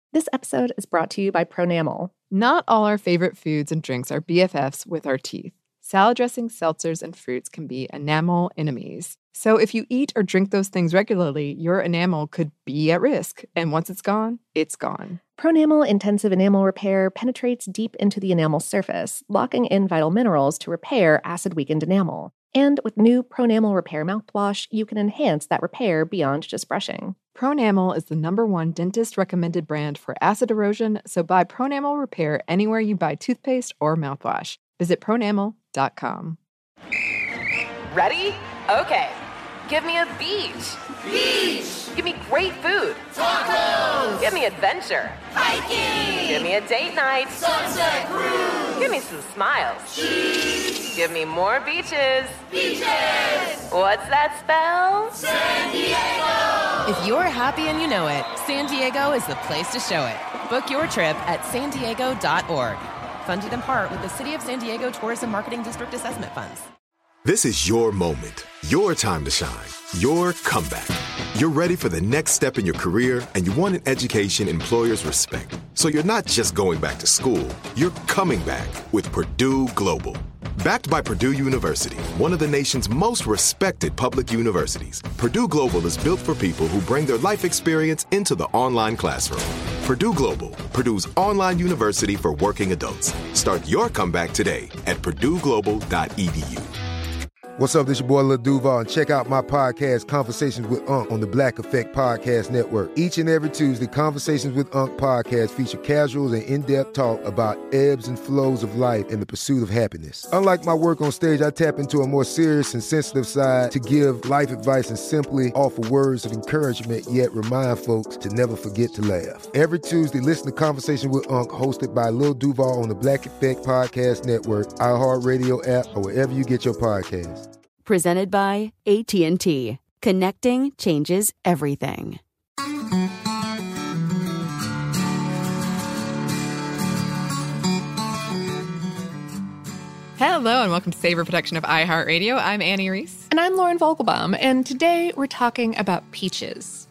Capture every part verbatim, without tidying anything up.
This episode is brought to you by Pronamel. Not all our favorite foods and drinks are B F Fs with our teeth. Salad dressings, seltzers, and fruits can be enamel enemies. So if you eat or drink those things regularly, your enamel could be at risk. And once it's gone, it's gone. Pronamel Intensive Enamel Repair penetrates deep into the enamel surface, locking in vital minerals to repair acid-weakened enamel. And with new Pronamel Repair mouthwash, you can enhance that repair beyond just brushing. Pronamel is the number one dentist-recommended brand for acid erosion, so buy Pronamel Repair anywhere you buy toothpaste or mouthwash. Visit pronamel dot com. Ready? Okay. Give me a beach. Beach! Give me great food. Tacos! Give me adventure. Hiking! Give me a date night. Sunset cruise! Give me some smiles. Cheese! Give me more beaches. Beaches! What's that spell? San Diego! If you're happy and you know it, San Diego is the place to show it. Book your trip at san diego dot org. Funded in part with the City of San Diego Tourism Marketing District Assessment Funds. This is your moment, your time to shine, your comeback. You're ready for the next step in your career, and you want an education employers respect. So you're not just going back to school, you're coming back with Purdue Global. Backed by Purdue University, one of the nation's most respected public universities, Purdue Global is built for people who bring their life experience into the online classroom. Purdue Global, Purdue's online university for working adults. Start your comeback today at purdue global dot e d u. What's up, this your boy Lil Duval, and check out my podcast, Conversations with Unc, on the Black Effect Podcast Network. Each and every Tuesday, Conversations with Unc podcast feature casual and in-depth talk about ebbs and flows of life and the pursuit of happiness. Unlike my work on stage, I tap into a more serious and sensitive side to give life advice and simply offer words of encouragement, yet remind folks to never forget to laugh. Every Tuesday, listen to Conversation with Unc, hosted by Lil Duval on the Black Effect Podcast Network, iHeartRadio app, or wherever you get your podcasts. Presented by A T and T. Connecting changes everything. Hello and welcome to Saver Production of iHeartRadio. I'm Annie Reese. And I'm Lauren Vogelbaum, and today we're talking about peaches.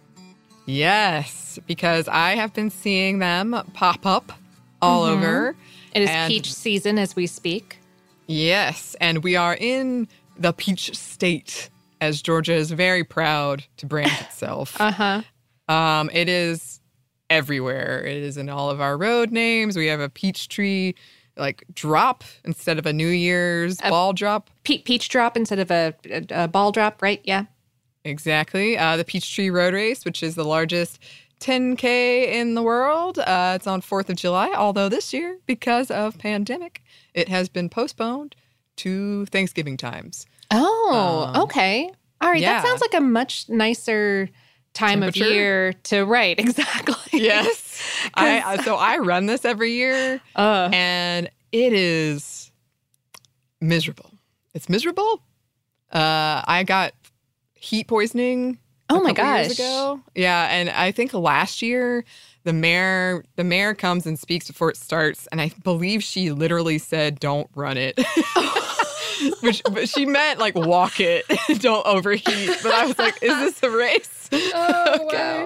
Yes, because I have been seeing them pop up all mm-hmm. over. It is and peach season as we speak. Yes, and we are in the peach state, as Georgia is very proud to brand itself. uh-huh. Um, it is everywhere. It is in all of our road names. We have a peach tree, like, drop instead of a New Year's a ball drop. Pe- peach drop instead of a, a, a ball drop, right? Yeah. Exactly. Uh, the Peachtree Road Race, which is the largest ten K in the world. Uh, it's on fourth of July, although this year, because of pandemic, it has been postponed to Thanksgiving times. Oh, um, okay. All right. Yeah. That sounds like a much nicer time of year to write. Exactly. Yes. I, so I run this every year, uh, and it is miserable. It's miserable. Uh, I got heat poisoning oh a my couple gosh. years ago. Yeah, and I think last year the mayor the mayor comes and speaks before it starts, and I believe she literally said, "Don't run it." Which, but she meant like walk it, don't overheat. But I was like, is this a race? Oh, okay.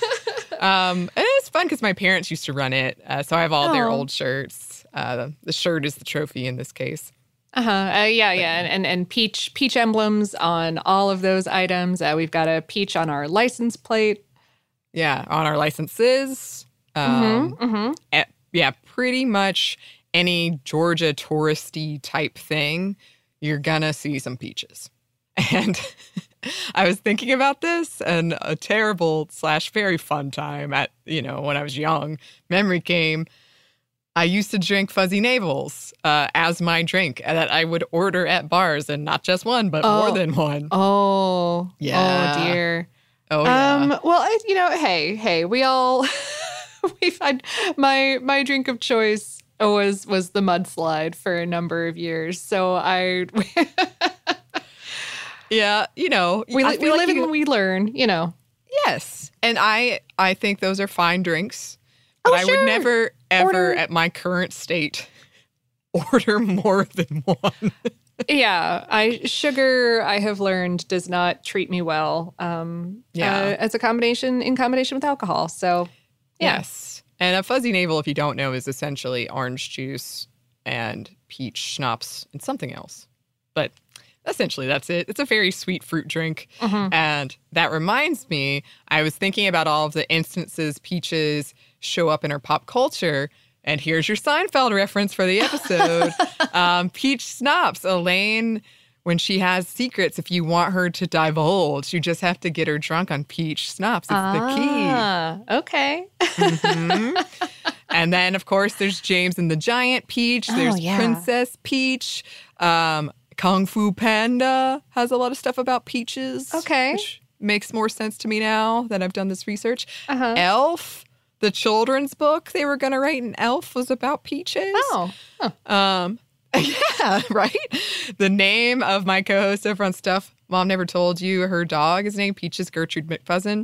Wow. um, and it's fun because my parents used to run it. Uh, so I have all oh. their old shirts. Uh, the shirt is the trophy in this case. Uh-huh. Uh, yeah, yeah. And, and and peach peach emblems on all of those items. Uh, we've got a peach on our license plate. Yeah, on our licenses. Um, mm-hmm, mm-hmm. At, yeah, pretty much any Georgia touristy type thing, you're gonna see some peaches. And I was thinking about this, and a terrible slash very fun time at, you know, when I was young, memory came. I used to drink Fuzzy Navels uh, as my drink that I would order at bars, and not just one, but oh. more than one. Oh, yeah. Oh, dear. Oh, yeah. Um, well, I, you know, hey, hey, we all, we've had, my, my drink of choice was, was the mudslide for a number of years. So I... Yeah, you know. We, li- we like live you, and we learn, you know. Yes. And I I think those are fine drinks. But oh, I sure. would never, ever, order. at my current state, order more than one. Yeah. I sugar, I have learned, does not treat me well. Um, yeah. Uh, as a combination, in combination with alcohol. So, yeah. Yes. And a fuzzy navel, if you don't know, is essentially orange juice and peach schnapps and something else. But essentially, that's it. It's a very sweet fruit drink. Mm-hmm. And that reminds me, I was thinking about all of the instances peaches show up in our pop culture. And here's your Seinfeld reference for the episode. um, peach schnapps. Elaine, when she has secrets, if you want her to divulge, you just have to get her drunk on peach schnapps. It's ah, the key. Okay. Mm-hmm. And then, of course, there's James and the Giant Peach. There's oh, yeah. Princess Peach. Um, Kung Fu Panda has a lot of stuff about peaches. Okay. Which makes more sense to me now that I've done this research. Uh-huh. Elf, the children's book they were going to write in Elf was about peaches. Oh. Huh. Um, yeah, right? The name of my co-host over on Stuff Mom Never Told You, her dog is named Peaches Gertrude McFuzzin.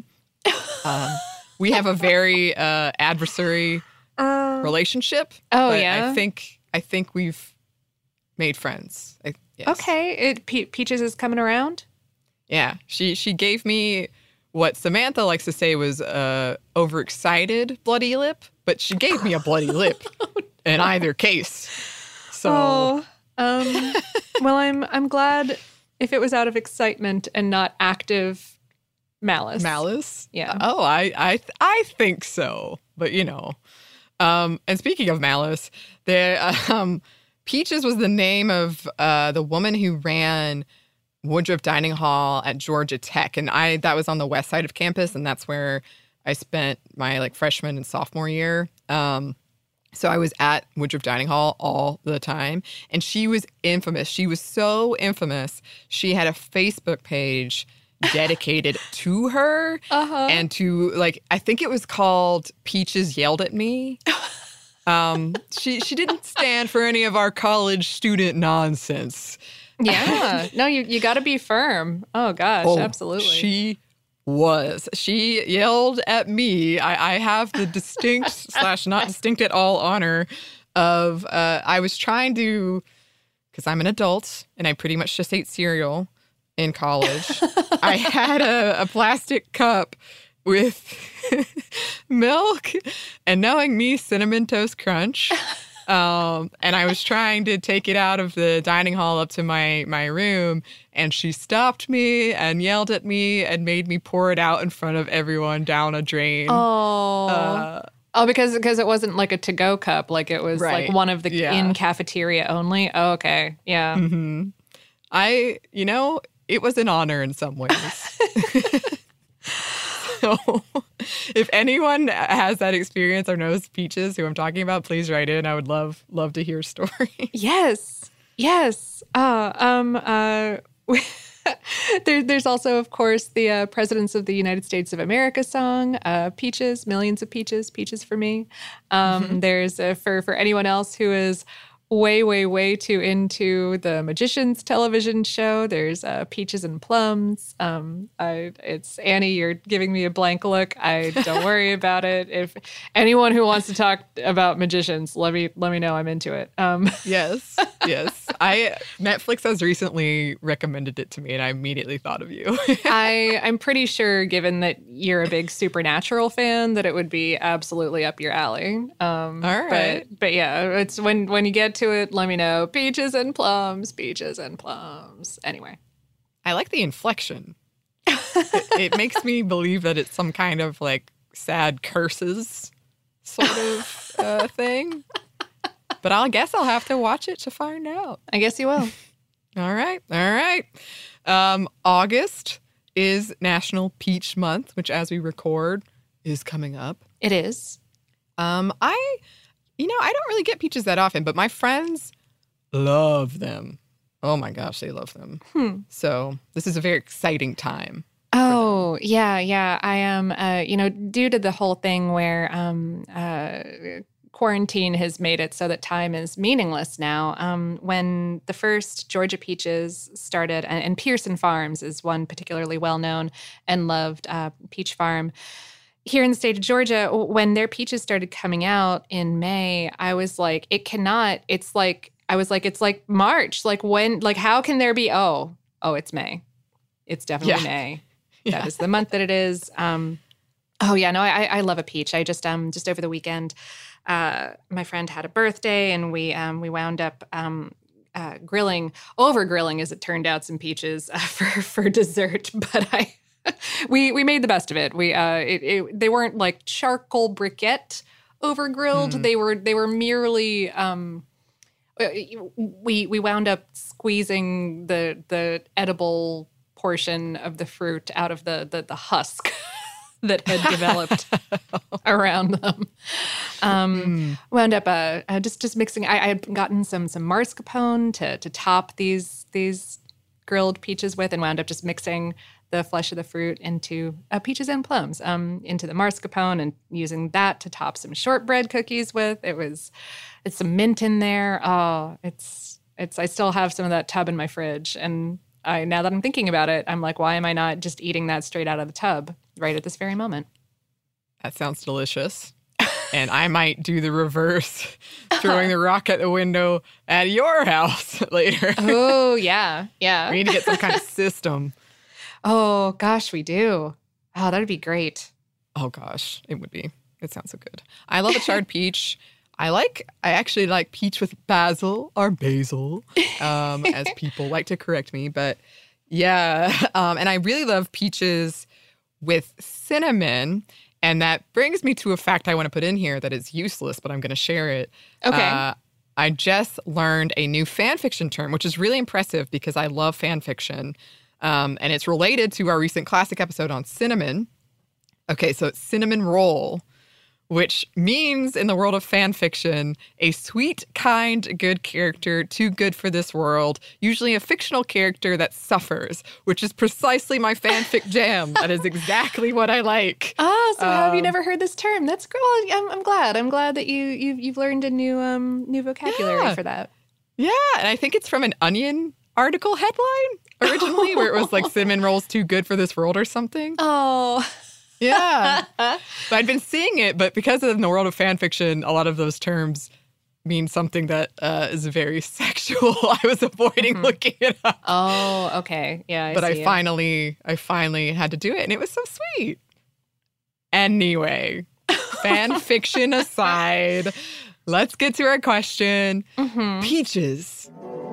Um, we have a very uh, adversary Uh, relationship. oh, but yeah? I think I think we've made friends. I, yes. Okay. It, Pe- Peaches is coming around? Yeah. She she gave me what Samantha likes to say was uh, overexcited bloody lip, but she gave me a bloody lip in either case. So Oh, um, well, I'm I'm glad if it was out of excitement and not active malice. malice? Yeah. Oh, I I I think so. But you know. Um, and speaking of malice, there um, Peaches was the name of uh, the woman who ran Woodruff Dining Hall at Georgia Tech, and I that was on the west side of campus, and that's where I spent my like freshman and sophomore year. Um, so I was at Woodruff Dining Hall all the time, and she was infamous. She was so infamous. She had a Facebook page dedicated to her Uh-huh. and to like I think it was called Peaches Yelled at Me. Um, she she didn't stand for any of our college student nonsense. Yeah. No, you, you got to be firm. Oh, gosh. Oh, absolutely. She was. She yelled at me. I, I have the distinct slash not distinct at all honor of uh, I was trying to, because I'm an adult and I pretty much just ate cereal in college. I had a, a plastic cup with milk and knowing me, Cinnamon Toast Crunch. Um, and I was trying to take it out of the dining hall up to my, my room, and she stopped me and yelled at me and made me pour it out in front of everyone down a drain. Oh. Uh, oh, because because it wasn't like a to-go cup. Like it was Right. like one of the Yeah. in cafeteria only. Oh, okay. Yeah. mhm. I, you know, it was an honor in some ways. So if anyone has that experience or knows Peaches, who I'm talking about, please write in. I would love love to hear stories. Yes. Yes. Uh, um, uh, there, there's also, of course, the uh, Presidents of the United States of America song, uh, Peaches, Millions of Peaches, Peaches for Me. Um, Mm-hmm. There's, uh, for, for anyone else who is way, way, way too into the Magicians television show, there's uh, Peaches and Plums. Um, I, it's Annie, you're giving me a blank look. I don't worry about it. If anyone who wants to talk about magicians, let me let me know. I'm into it. Um, Yes, yes. I Netflix has recently recommended it to me, and I immediately thought of you. I I'm pretty sure, given that you're a big Supernatural fan, that it would be absolutely up your alley. Um, All right. but but yeah, it's when when you get to it, let me know. Peaches and plums, peaches and plums. Anyway, I like the inflection. it, it makes me believe that it's some kind of like sad curses sort of uh, thing. But I guess I'll have to watch it to find out. I guess you will. All right. All right. Um, August is National Peach Month, which as we record is coming up. It is. Um, I, you know, I don't really get peaches that often, but my friends love them. Oh my gosh, they love them. Hmm. So this is a very exciting time. Oh, yeah, yeah. I am, uh, you know, due to the whole thing where um, uh, quarantine has made it so that time is meaningless now. Um, when the first Georgia peaches started, and, and Pearson Farms is one particularly well-known and loved uh, peach farm here in the state of Georgia, when their peaches started coming out in May, I was like, it cannot, it's like, I was like, it's like March. Like when, like how can there be, oh, oh, it's May. It's definitely Yeah. May. Yeah. That is the month that it is. Um, Oh yeah, no, I I love a peach. I just um just over the weekend, uh, my friend had a birthday, and we um we wound up um uh, grilling over grilling as it turned out some peaches uh, for for dessert. But I we we made the best of it. We uh it, it they weren't like charcoal briquette over grilled. Mm. They were they were merely um we we wound up squeezing the the edible portion of the fruit out of the the, the husk that had developed around them. Um, mm. Wound up uh, uh, just just mixing. I, I had gotten some some mascarpone to to top these these grilled peaches with, and wound up just mixing the flesh of the fruit into uh, peaches and plums um, into the mascarpone, and using that to top some shortbread cookies with. It was it's some mint in there. Oh, it's it's. I still have some of that tub in my fridge, and I now that I'm thinking about it, I'm like, why am I not just eating that straight out of the tub right at this very moment? That sounds delicious. And I might do the reverse, throwing the rock at the window at your house later. Oh, yeah. Yeah. We need to get some kind of system. Oh, gosh, we do. Oh, that'd be great. Oh, gosh, it would be. It sounds so good. I love a charred peach. I like, I actually like peach with basil or basil, um, as people like to correct me. But yeah, um, and I really love peaches with cinnamon. And that brings me to a fact I want to put in here that is useless, but I'm going to share it. Okay. Uh, I just learned a new fan fiction term, which is really impressive because I love fan fiction. Um, and it's related to our recent classic episode on cinnamon. Okay, so it's cinnamon roll, which means in the world of fan fiction, a sweet, kind, good character, too good for this world, usually a fictional character that suffers, which is precisely my fanfic jam. That is exactly what I like. Oh, so um, have you Um, never heard this term? That's great. Well, I'm, I'm glad. I'm glad that you, you've, you've learned a new um new vocabulary Yeah. for that. Yeah, and I think it's from an Onion article headline originally, where it was like cinnamon rolls too good for this world or something. Oh. Yeah. But I'd been seeing it, but because in the world of fan fiction, a lot of those terms mean something that uh, is very sexual. I was avoiding mm-hmm. looking it up. Oh, okay. Yeah, I But I see it. finally, I finally had to do it, and it was so sweet. Anyway, fan fiction aside, let's get to our question. Mm-hmm. Peaches.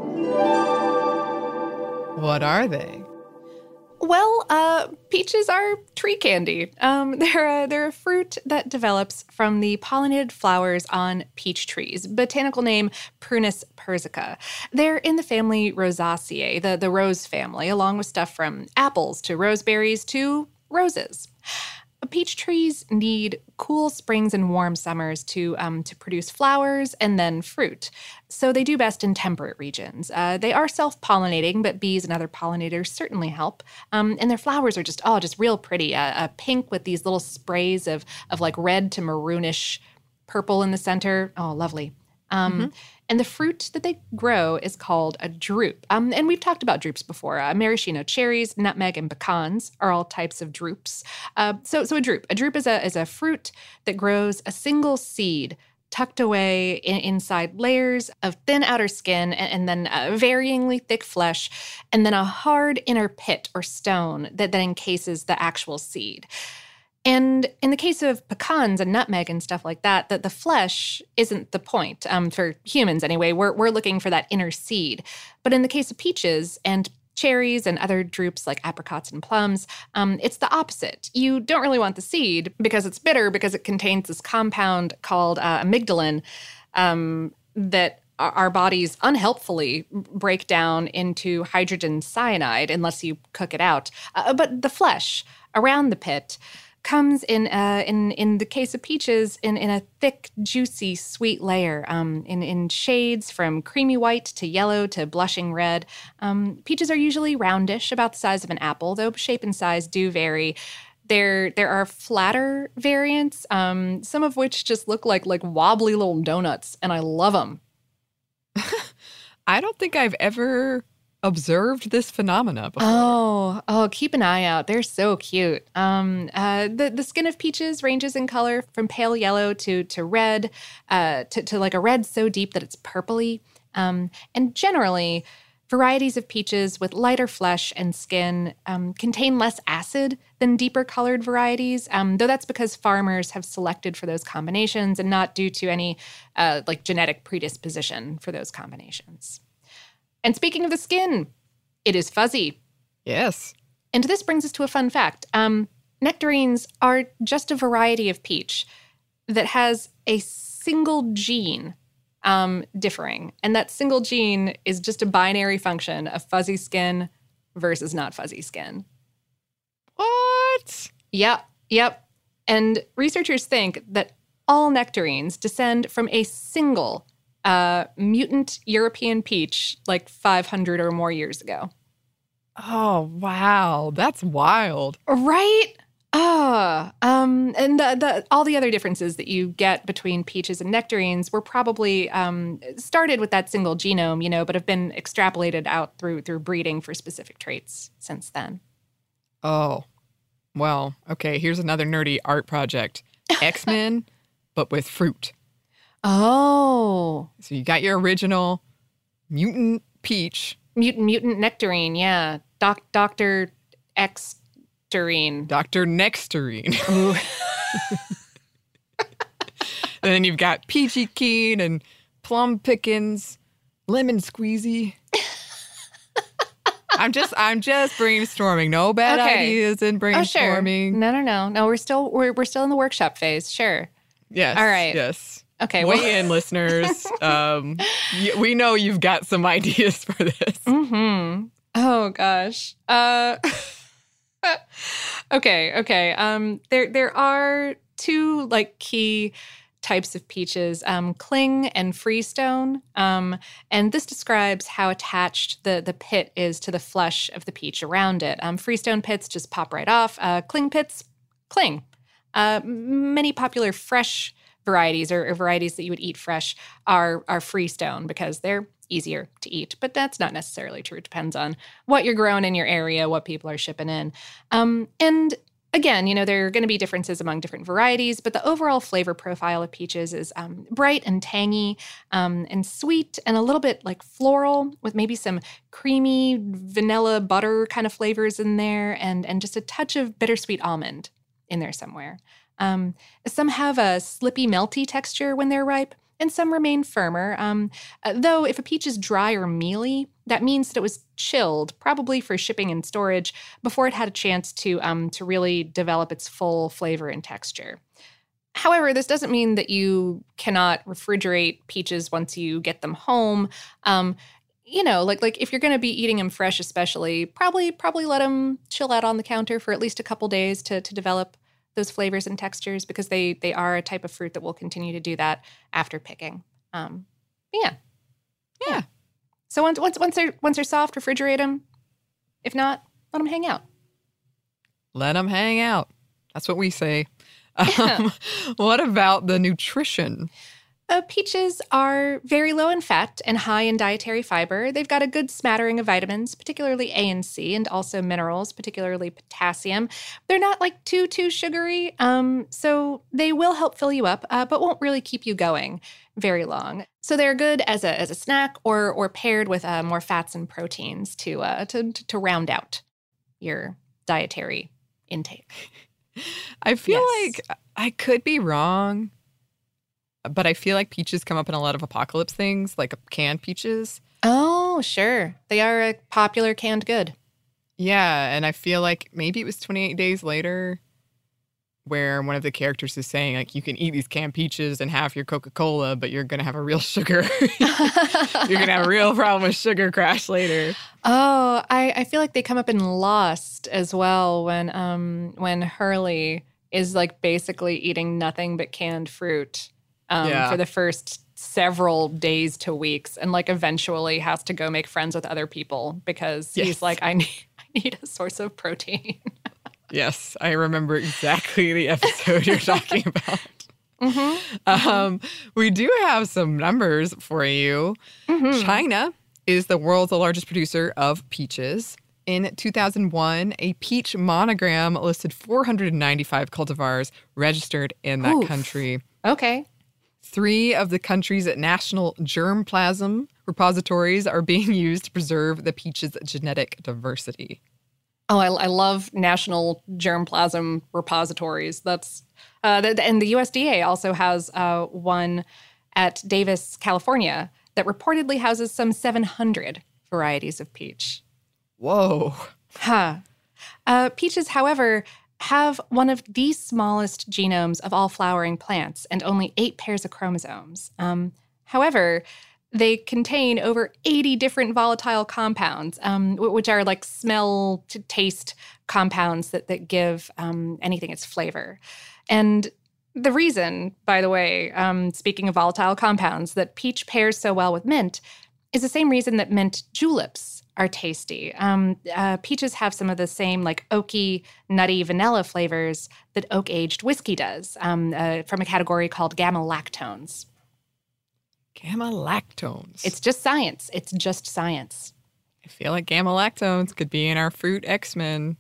What are they? Well, uh, peaches are tree candy. Um, they're, a, they're a fruit that develops from the pollinated flowers on peach trees, botanical name Prunus persica. They're in the family Rosaceae, the, the rose family, along with stuff from apples to roseberries to roses. Peach trees need cool springs and warm summers to um, to produce flowers and then fruit. So they do best in temperate regions. Uh, they are self-pollinating, but bees and other pollinators certainly help. Um, and their flowers are just, oh, just real pretty. Uh, uh, pink with these little sprays of, of like red to maroonish purple in the center. Oh, lovely. Um, mm-hmm. And the fruit that they grow is called a drupe. Um, and we've talked about drupes before. Uh, maraschino cherries, nutmeg, and pecans are all types of drupes. Uh, so, so a drupe. A drupe is a is a fruit that grows a single seed tucked away in, inside layers of thin outer skin, and, and then uh, varyingly thick flesh, and then a hard inner pit or stone that then encases the actual seed. And in the case of pecans and nutmeg and stuff like that, that the flesh isn't the point. Um, for humans anyway, we're we're looking for that inner seed. But in the case of peaches and cherries and other drupes like apricots and plums, um, it's the opposite. You don't really want the seed because it's bitter, because it contains this compound called uh, amygdalin um, that our bodies unhelpfully break down into hydrogen cyanide unless you cook it out. Uh, but the flesh around the pit comes in uh, in in the case of peaches in, in a thick, juicy, sweet layer, um, in, in shades from creamy white to yellow to blushing red. Um, peaches are usually roundish, about the size of an apple, though shape and size do vary. There there are flatter variants, um, some of which just look like like wobbly little donuts, and I love them. I don't think I've ever observed this phenomena before. Oh, oh, keep an eye out. They're so cute. Um, uh, the, the skin of peaches ranges in color from pale yellow to to red, uh, to, to like a red so deep that it's purpley. Um, and generally, varieties of peaches with lighter flesh and skin um, contain less acid than deeper colored varieties, um, though that's because farmers have selected for those combinations and not due to any uh, like genetic predisposition for those combinations. And speaking of the skin, it is fuzzy. Yes. And this brings us to a fun fact. Um, nectarines are just a variety of peach that has a single gene um, differing. And that single gene is just a binary function of fuzzy skin versus not fuzzy skin. What? Yep, yep. And researchers think that all nectarines descend from a single uh, mutant European peach like five hundred or more years ago. Oh, wow. That's wild. Right? Ah, um, and the, the, all the other differences that you get between peaches and nectarines were probably um, started with that single genome, you know, but have been extrapolated out through through breeding for specific traits since then. Oh, well, okay. Here's another nerdy art project. X-Men, but with fruit. Oh. So you got your original mutant peach. Mutant, mutant nectarine, yeah. Doc, Doctor X. Doctor Nextarine. And then you've got Peachy Keen and Plum Pickens, Lemon Squeezy. I'm just I'm just brainstorming. No bad okay. ideas in brainstorming. Oh, sure. No, no, no. No, we're still we're we're still in the workshop phase. Sure. Yes. All right. Yes. Okay. Weigh well. in, listeners. Um, y- we know you've got some ideas for this. Mm-hmm. Oh gosh. Uh Okay, okay. Um, there there are two like key types of peaches, um, cling and freestone. Um, and this describes how attached the, the pit is to the flesh of the peach around it. Um, freestone pits just pop right off. Uh, cling pits cling. Uh, many popular fresh varieties or, or varieties that you would eat fresh are are freestone because they're easier to eat, but that's not necessarily true. It depends on what you're growing in your area, what people are shipping in. Um, and again, you know, there are going to be differences among different varieties, but the overall flavor profile of peaches is um, bright and tangy um, and sweet and a little bit like floral with maybe some creamy vanilla butter kind of flavors in there and, and just a touch of bittersweet almond in there somewhere. Um, some have a slippy, melty texture when they're ripe, and some remain firmer. Um, uh, though if a peach is dry or mealy, that means that it was chilled, probably for shipping and storage, before it had a chance to um, to really develop its full flavor and texture. However, this doesn't mean that you cannot refrigerate peaches once you get them home. Um, you know, like like if you're going to be eating them fresh, especially, probably probably let them chill out on the counter for at least a couple days to to develop those flavors and textures, because they they are a type of fruit that will continue to do that after picking. Um, yeah, yeah. yeah. So once once once they're once they're soft, refrigerate them. If not, let them hang out. Let them hang out. That's what we say. Yeah. Um, what about the nutrition? Uh, peaches are very low in fat and high in dietary fiber. They've got a good smattering of vitamins, particularly A and C, and also minerals, particularly potassium. They're not like too, too sugary, um, so they will help fill you up, uh, but won't really keep you going very long. So they're good as a as a snack or or paired with uh, more fats and proteins to uh, to to round out your dietary intake. I feel Yes. like I could be wrong, but I feel like peaches come up in a lot of apocalypse things, like canned peaches. Oh, sure. They are a popular canned good. Yeah, and I feel like maybe it was twenty-eight days later where one of the characters is saying, like, you can eat these canned peaches and have your Coca-Cola, but you're going to have a real sugar. You're going to have a real problem with sugar crash later. Oh, I, I feel like they come up in Lost as well when um when Hurley is like basically eating nothing but canned fruit um, Yeah. for the first several days to weeks, and like eventually has to go make friends with other people because Yes. he's like, I need I need a source of protein. Yes, I remember exactly the episode you're talking about. Mm-hmm. Um, we do have some numbers for you. Mm-hmm. China is the world's largest producer of peaches. In two thousand one, a peach monogram listed four hundred ninety-five cultivars registered in that Oof. country. Okay. Three of the country's national germplasm repositories are being used to preserve the peach's genetic diversity. Oh, I, I love national germplasm repositories. That's uh, th- and the U S D A also has uh, one at Davis, California, that reportedly houses some seven hundred varieties of peach. Whoa. Huh. Uh, peaches, however, have one of the smallest genomes of all flowering plants and only eight pairs of chromosomes. Um, however, they contain over eighty different volatile compounds, um, which are like smell to taste compounds that, that give um, anything its flavor. And the reason, by the way, um, speaking of volatile compounds, that peach pairs so well with mint is the same reason that mint juleps are tasty. Um, uh, peaches have some of the same like oaky, nutty vanilla flavors that oak-aged whiskey does um, uh, from a category called gamma-lactones. Gamma-lactones. It's just science. It's just science. I feel like gamma-lactones could be in our fruit X-Men.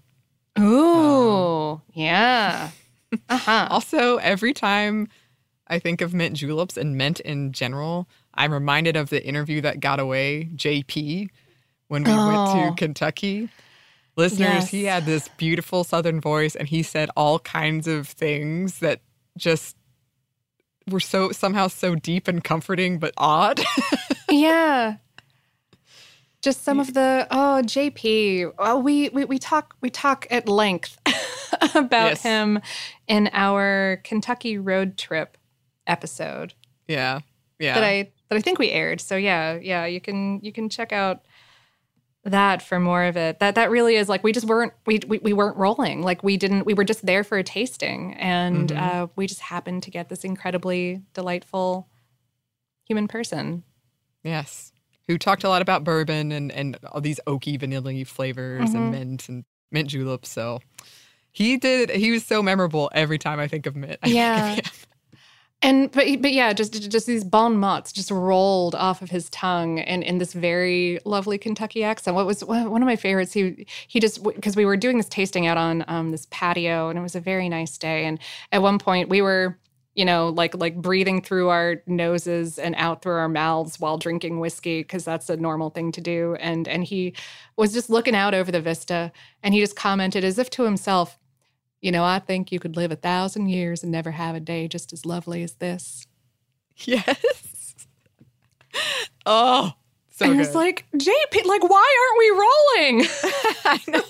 Ooh, um. yeah. Uh-huh. Also, every time I think of mint juleps and mint in general, I'm reminded of the interview that got away, J P, when we oh. went to Kentucky. Listeners, yes. He had this beautiful Southern voice, and he said all kinds of things that just were so somehow so deep and comforting, but odd. Yeah. Just some of the, oh, J P. Oh, we, we, we talk we talk at length about yes. him in our Kentucky road trip episode. Yeah. Yeah. That I that I think we aired. So yeah, yeah, you can you can check out that for more of it. That that really is like we just weren't we we, we weren't rolling. Like we didn't we were just there for a tasting, and mm-hmm. uh, we just happened to get this incredibly delightful human person. Yes. Who talked a lot about bourbon and, and all these oaky vanilla flavors mm-hmm. and mint and mint juleps. So he did, he was so memorable every time I think of mint. I yeah. Think of and, but, but yeah, just, just these bon mots just rolled off of his tongue and in this very lovely Kentucky accent. What was one of my favorites? He, he just, because we were doing this tasting out on um, this patio, and it was a very nice day. And at one point we were, you know, like like breathing through our noses and out through our mouths while drinking whiskey, because that's a normal thing to do. And and he was just looking out over the vista, and he just commented as if to himself, you know, I think you could live a thousand years and never have a day just as lovely as this. Yes. Oh, so and good. it's like, J P, like, why aren't we rolling? I know.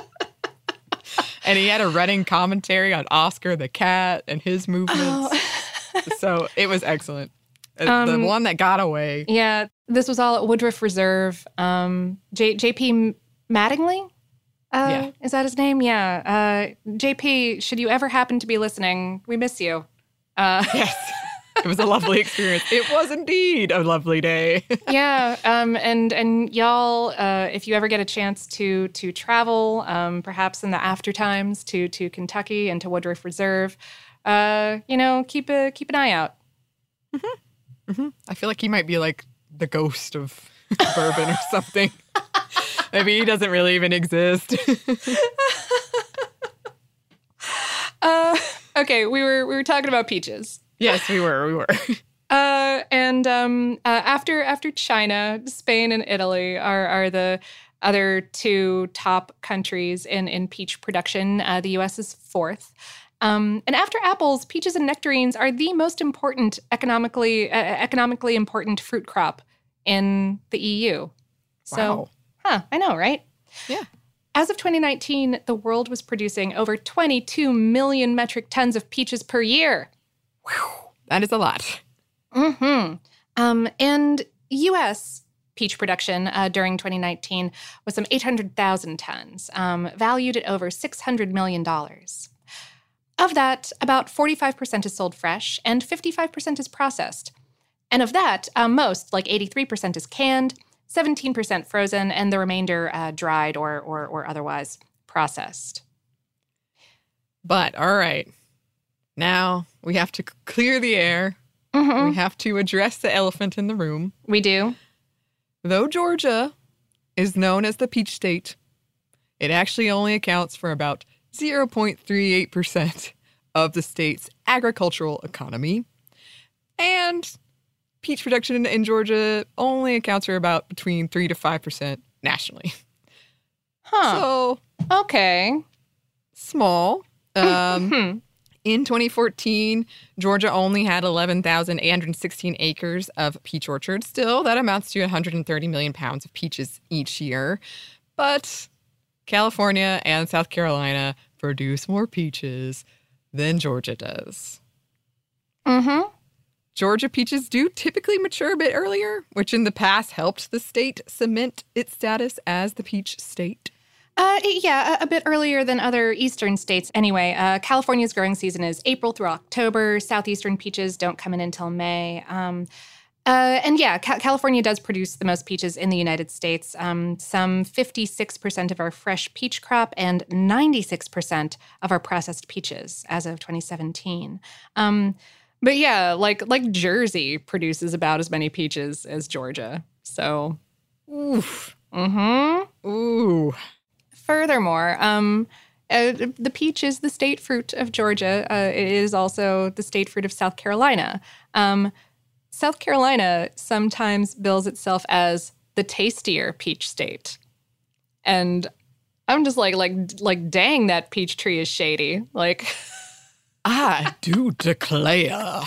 And he had a running commentary on Oscar the cat and his movements. Oh. So it was excellent. Um, the one that got away. Yeah, this was all at Woodruff Reserve. Um, J- JP Mattingly? Uh, yeah. Is that his name? Yeah. Uh, J P, should you ever happen to be listening, we miss you. Uh, yes. It was a lovely experience. It was indeed a lovely day. Yeah, um, and and y'all, uh, if you ever get a chance to to travel, um, perhaps in the after times to to Kentucky and to Woodruff Reserve, uh, you know, keep a keep an eye out. Mm-hmm. Mm-hmm. I feel like he might be like the ghost of bourbon or something. Maybe he doesn't really even exist. uh, okay, we were we were talking about peaches. Yes, we were. We were. Uh, and um, uh, after after China, Spain and Italy are are the other two top countries in in peach production. Uh, the U S is fourth. Um, and after apples, peaches and nectarines are the most important economically uh, economically important fruit crop in the E U. So, wow. huh? I know, right? Yeah. As of twenty nineteen, the world was producing over twenty-two million metric tons of peaches per year. Whew, that is a lot. Mm-hmm. Um, and U S peach production uh, during twenty nineteen was some eight hundred thousand tons, um, valued at over six hundred million dollars. Of that, about forty-five percent is sold fresh and fifty-five percent is processed. And of that, uh, most, like eighty-three percent is canned, seventeen percent frozen, and the remainder uh, dried or, or, or otherwise processed. But, all right. Now we have to clear the air. Mm-hmm. We have to address the elephant in the room. We do. Though Georgia is known as the peach state, it actually only accounts for about zero point three eight percent of the state's agricultural economy. And peach production in Georgia only accounts for about between three to five percent nationally. Huh. So, okay. Small. Um, in twenty fourteen, Georgia only had eleven thousand eight hundred sixteen acres of peach orchards. Still, that amounts to one hundred thirty million pounds of peaches each year. But California and South Carolina produce more peaches than Georgia does. Mm-hmm. Georgia peaches do typically mature a bit earlier, which in the past helped the state cement its status as the peach state. Uh, yeah, a, a bit earlier than other eastern states anyway. Uh, California's growing season is April through October. Southeastern peaches don't come in until May. Um, uh, and yeah, Ca- California does produce the most peaches in the United States. Um, some fifty-six percent of our fresh peach crop and ninety-six percent of our processed peaches as of twenty seventeen. Um, but yeah, like like Jersey produces about as many peaches as Georgia. So, oof. Mm-hmm. Ooh. Furthermore, um, uh, the peach is the state fruit of Georgia. Uh, it is also the state fruit of South Carolina. Um, South Carolina sometimes bills itself as the tastier peach state. And I'm just like, like, like, dang, that peach tree is shady. Like, I do declare.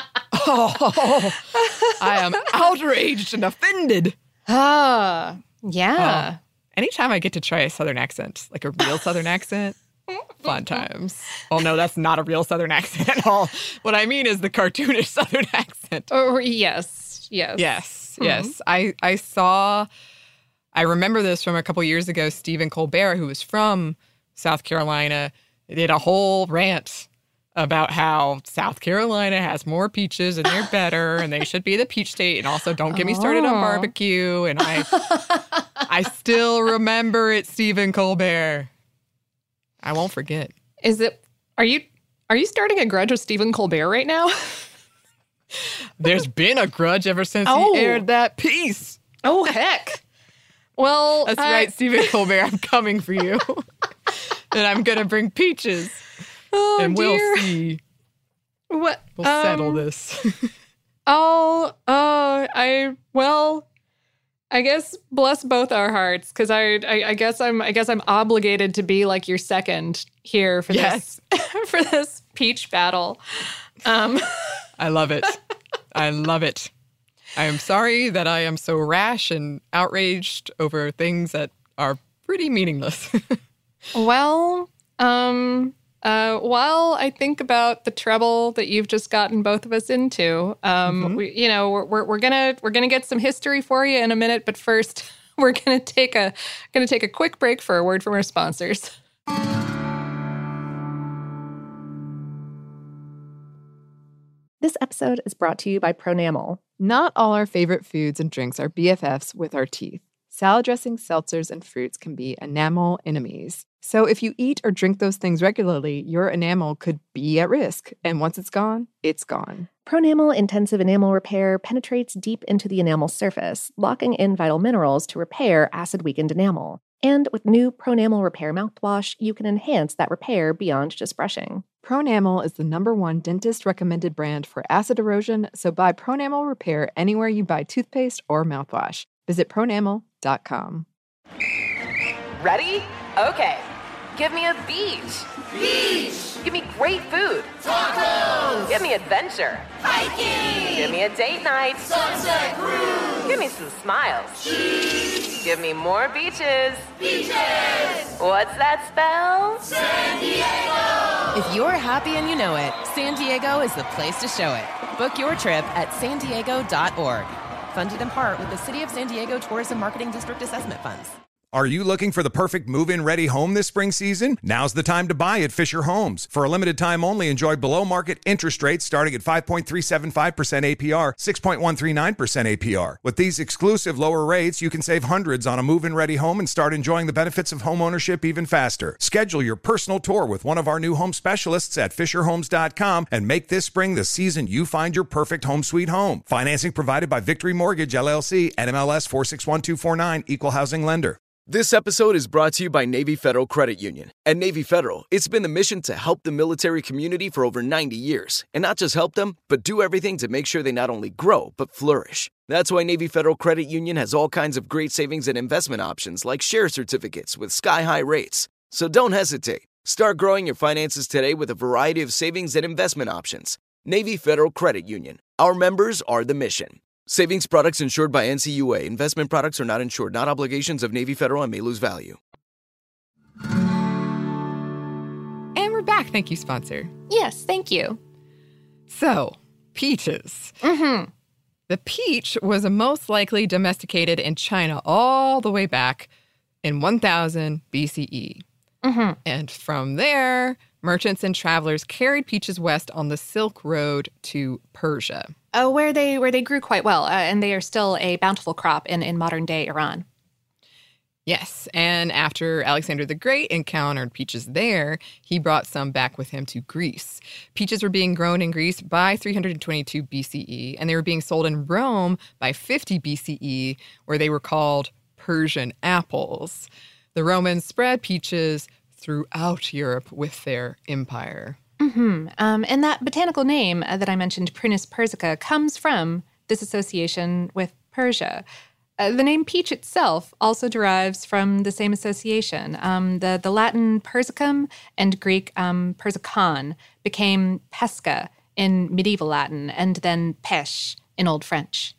Oh, I am outraged and offended. Ah, yeah. Oh. Anytime I get to try a Southern accent, like a real Southern accent, fun times. Well, no, that's not a real Southern accent at all. What I mean is the cartoonish Southern accent. Oh, yes, yes. Yes, mm-hmm. yes. I, I saw, I remember this from a couple years ago, Stephen Colbert, who was from South Carolina, did a whole rant about how South Carolina has more peaches and they're better and they should be the peach state. And also don't get me started on barbecue. And I I still remember it, Stephen Colbert. I won't forget. Is it, are you, are you starting a grudge with Stephen Colbert right now? There's been a grudge ever since oh. he aired that piece. Oh, heck. Well, that's I... right, Stephen Colbert, I'm coming for you. And I'm going to bring peaches. Oh, and dear. we'll see. What? We'll um, settle this. oh, uh, I, well, I guess bless both our hearts, because I, I, I guess I'm, I guess I'm obligated to be like your second here for yes. this, for this peach battle. Um, I love it. I love it. I am sorry that I am so rash and outraged over things that are pretty meaningless. well, um... Uh, while I think about the trouble that you've just gotten both of us into, um, mm-hmm. we, you know, we're, we're we're gonna we're gonna get some history for you in a minute, but first we're gonna take a gonna take a quick break for a word from our sponsors. This episode is brought to you by Pronamel. Not all our favorite foods and drinks are B F Fs with our teeth. Salad dressings, seltzers, and fruits can be enamel enemies. So if you eat or drink those things regularly, your enamel could be at risk. And once it's gone, it's gone. Pronamel Intensive Enamel Repair penetrates deep into the enamel surface, locking in vital minerals to repair acid-weakened enamel. And with new Pronamel Repair mouthwash, you can enhance that repair beyond just brushing. Pronamel is the number one dentist-recommended brand for acid erosion, so buy Pronamel Repair anywhere you buy toothpaste or mouthwash. Visit pronamel dot com. Ready? Okay. Give me a beach. Beach. Give me great food. Tacos. Give me adventure. Hiking. Give me a date night. Sunset cruise. Give me some smiles. Cheese. Give me more beaches. Beaches. What's that spell? San Diego. If you're happy and you know it, San Diego is the place to show it. Book your trip at san diego dot org. Funded in part with the City of San Diego Tourism Marketing District Assessment Funds. Are you looking for the perfect move-in ready home this spring season? Now's the time to buy at Fisher Homes. For a limited time only, enjoy below-market interest rates starting at five point three seven five percent A P R, six point one three nine percent A P R. With these exclusive lower rates, you can save hundreds on a move-in ready home and start enjoying the benefits of home ownership even faster. Schedule your personal tour with one of our new home specialists at fisher homes dot com and make this spring the season you find your perfect home sweet home. Financing provided by Victory Mortgage, L L C, N M L S four six one two four nine, Equal Housing Lender. This episode is brought to you by Navy Federal Credit Union. At Navy Federal, it's been the mission to help the military community for over ninety years. And not just help them, but do everything to make sure they not only grow, but flourish. That's why Navy Federal Credit Union has all kinds of great savings and investment options like share certificates with sky-high rates. So don't hesitate. Start growing your finances today with a variety of savings and investment options. Navy Federal Credit Union. Our members are the mission. Savings products insured by N C U A. Investment products are not insured, not obligations of Navy Federal and may lose value. And we're back. Thank you, sponsor. Yes, thank you. So, peaches. Mm-hmm. The peach was most likely domesticated in China all the way back in one thousand B C E. Mm-hmm. And from there, merchants and travelers carried peaches west on the Silk Road to Persia. Oh, where they where they grew quite well, uh, and they are still a bountiful crop in, in modern-day Iran. Yes, and after Alexander the Great encountered peaches there, he brought some back with him to Greece. Peaches were being grown in Greece by three hundred twenty-two B C E, and they were being sold in Rome by fifty B C E, where they were called Persian apples. The Romans spread peaches throughout Europe with their empire. Mm-hmm. Um, and that botanical name uh, that I mentioned, Prunus persica, comes from this association with Persia. Uh, the name peach itself also derives from the same association. Um, the, the Latin persicum and Greek um, persicon became pesca in medieval Latin and then pêche in Old French.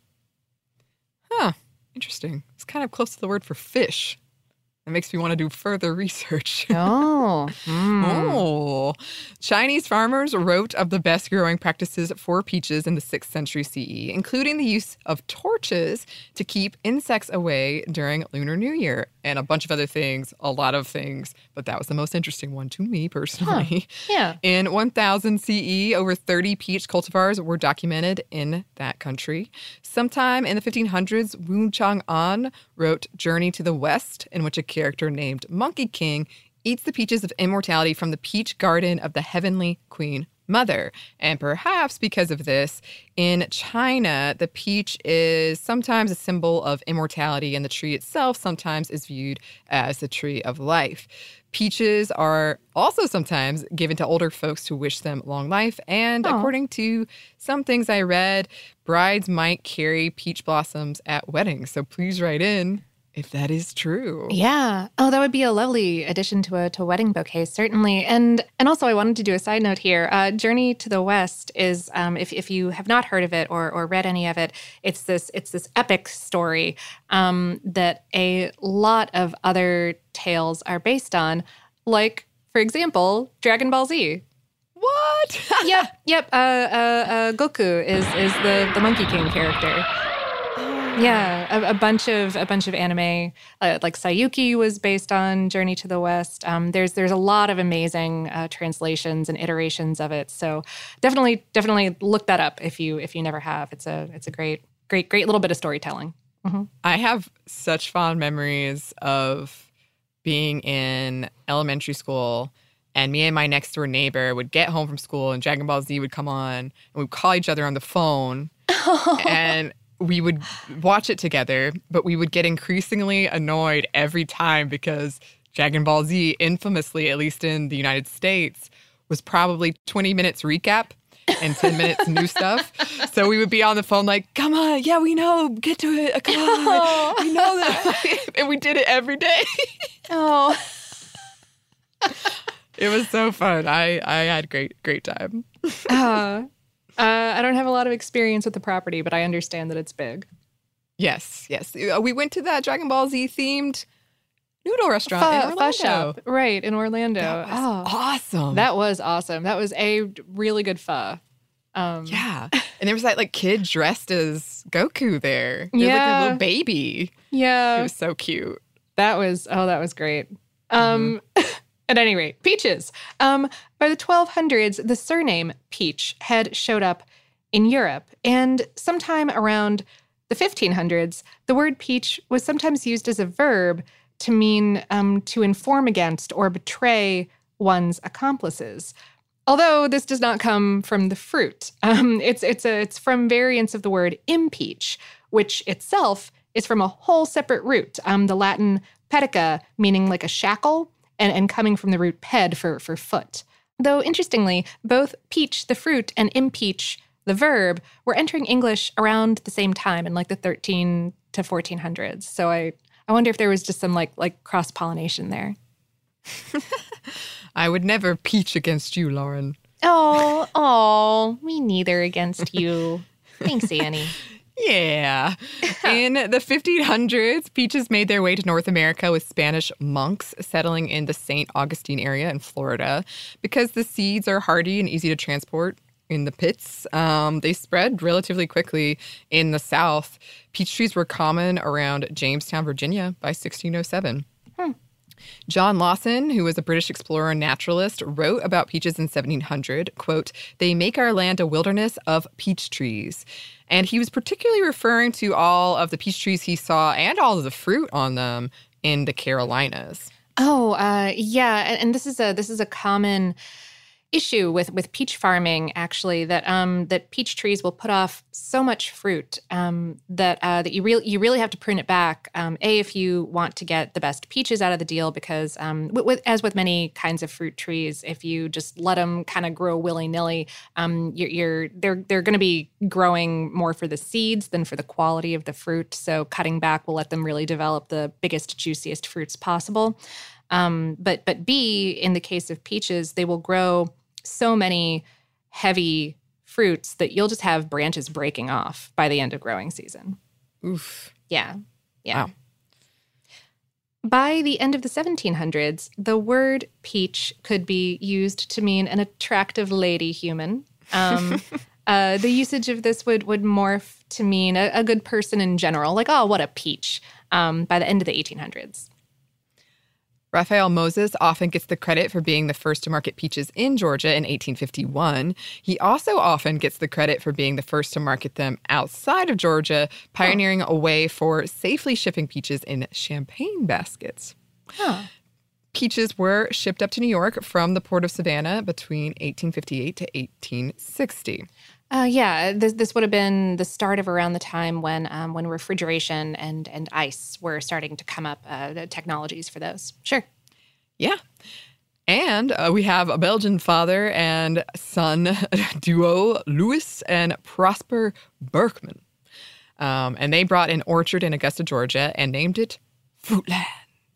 Huh. Interesting. It's kind of close to the word for fish. It makes me want to do further research. Oh. Mm. Oh. Chinese farmers wrote of the best growing practices for peaches in the sixth century C E, including the use of torches to keep insects away during Lunar New Year, and a bunch of other things, a lot of things, but that was the most interesting one to me personally. Huh. Yeah. In one thousand C E, over thirty peach cultivars were documented in that country. Sometime in the fifteen hundreds, Wu Chang'an wrote Journey to the West, in which a character named Monkey King eats the peaches of immortality from the peach garden of the heavenly Queen Mother. And perhaps because of this, in China, the peach is sometimes a symbol of immortality, and the tree itself sometimes is viewed as the tree of life. Peaches are also sometimes given to older folks to wish them long life. And Aww. According to some things I read, brides might carry peach blossoms at weddings. So please write in if that is true. Yeah. Oh, that would be a lovely addition to a to a wedding bouquet, certainly. And and also, I wanted to do a side note here. Uh, Journey to the West is, um, if if you have not heard of it or or read any of it, it's this it's this epic story um, that a lot of other tales are based on, like, for example, Dragon Ball Z. What? yep, yep. Uh, uh, uh, Goku is is the the Monkey King character. Yeah, a, a bunch of a bunch of anime, uh, like Sayuki was based on Journey to the West. Um, there's there's a lot of amazing uh, translations and iterations of it. So definitely definitely look that up if you if you never have. It's a it's a great great great little bit of storytelling. Mm-hmm. I have such fond memories of being in elementary school, and me and my next door neighbor would get home from school, and Dragon Ball Z would come on, and we'd call each other on the phone, and we would watch it together, but we would get increasingly annoyed every time because Dragon Ball Z, infamously, at least in the United States, was probably twenty minutes recap and ten minutes new stuff. So we would be on the phone like, come on, yeah, we know, get to it, come on, oh. we know that. And we did it every day. Oh. It was so fun. I, I had great, great time. uh. Uh, I don't have a lot of experience with the property, but I understand that it's big. Yes, yes. We went to that Dragon Ball Z themed noodle restaurant pho, in Orlando. Pho shop, right, in Orlando. That was oh, awesome. That was awesome. That was a really good pho. Um, yeah. And there was that like kid dressed as Goku there. He yeah. was like a little baby. Yeah. It was so cute. That was, oh, that was great. Um, mm-hmm. At any rate, peaches. Um, by the twelve hundreds, the surname Peach had showed up in Europe. And sometime around the fifteen hundreds, the word peach was sometimes used as a verb to mean um, to inform against or betray one's accomplices. Although this does not come from the fruit. Um, it's, it's, a, it's from variants of the word impeach, which itself is from a whole separate root, um, the Latin pedica, meaning like a shackle, and, and coming from the root ped for, for foot. Though, interestingly, both peach, the fruit, and impeach, the verb, were entering English around the same time in like the thirteen to fourteen hundreds. So I, I wonder if there was just some like like cross-pollination there. I would never peach against you, Lauren. Oh, oh, me neither against you. Thanks, Annie. Yeah. In the fifteen hundreds, peaches made their way to North America with Spanish monks settling in the Saint Augustine area in Florida. Because the seeds are hardy and easy to transport in the pits, um, they spread relatively quickly in the South. Peach trees were common around Jamestown, Virginia by sixteen oh seven. Hmm. John Lawson, who was a British explorer and naturalist, wrote about peaches in seventeen hundred, quote, "They make our land a wilderness of peach trees." And he was particularly referring to all of the peach trees he saw and all of the fruit on them in the Carolinas. Oh, uh, yeah, and, and this is a this is a common issue with, with peach farming, actually, that um, that peach trees will put off so much fruit um, that uh, that you really you really have to prune it back. Um, a, if you want to get the best peaches out of the deal, because um, with, with, as with many kinds of fruit trees, if you just let them kind of grow willy nilly, um, you're, you're they're they're going to be growing more for the seeds than for the quality of the fruit. So cutting back will let them really develop the biggest, juiciest fruits possible. Um, but but B, in the case of peaches, they will grow so many heavy fruits that you'll just have branches breaking off by the end of growing season. Oof. Yeah. Yeah. Wow. By the end of the seventeen hundreds, the word peach could be used to mean an attractive lady human. Um, uh, the usage of this would, would morph to mean a, a good person in general, like, oh, what a peach, um, by the end of the eighteen hundreds. Raphael Moses often gets the credit for being the first to market peaches in Georgia in eighteen fifty-one. He also often gets the credit for being the first to market them outside of Georgia, pioneering oh. a way for safely shipping peaches in champagne baskets. Huh. Peaches were shipped up to New York from the port of Savannah between eighteen fifty-eight to eighteen sixty. Uh, yeah, this, this would have been the start of around the time when um, when refrigeration and, and ice were starting to come up, uh, the technologies for those. Sure. Yeah. And uh, we have a Belgian father and son duo, Louis and Prosper Berkman. Um, and they brought an orchard in Augusta, Georgia, and named it Fruitland.